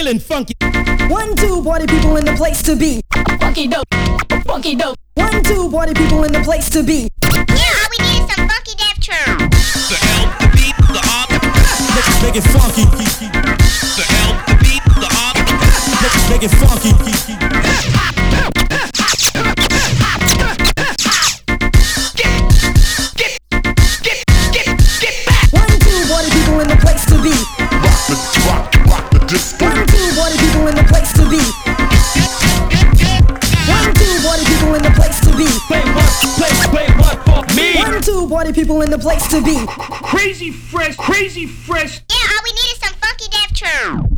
feeling funky. 1, 2, party people in the place to be. Funky dope, funky dope. 1, 2, party people in the place to be. Yeah, all we need is some funky death true. The L, the beat, the R. Let's make it funky. The L, the beat, the R. Let's make it funky. Get back. 1, 2, party people in the place to be. Rock the disco. 1, 2, party people in the place to be. 1, 2, party people in the place to be. Play what for me? 1, 2, party people in the place to be. Crazy fresh. Yeah, all we need is some funky death true.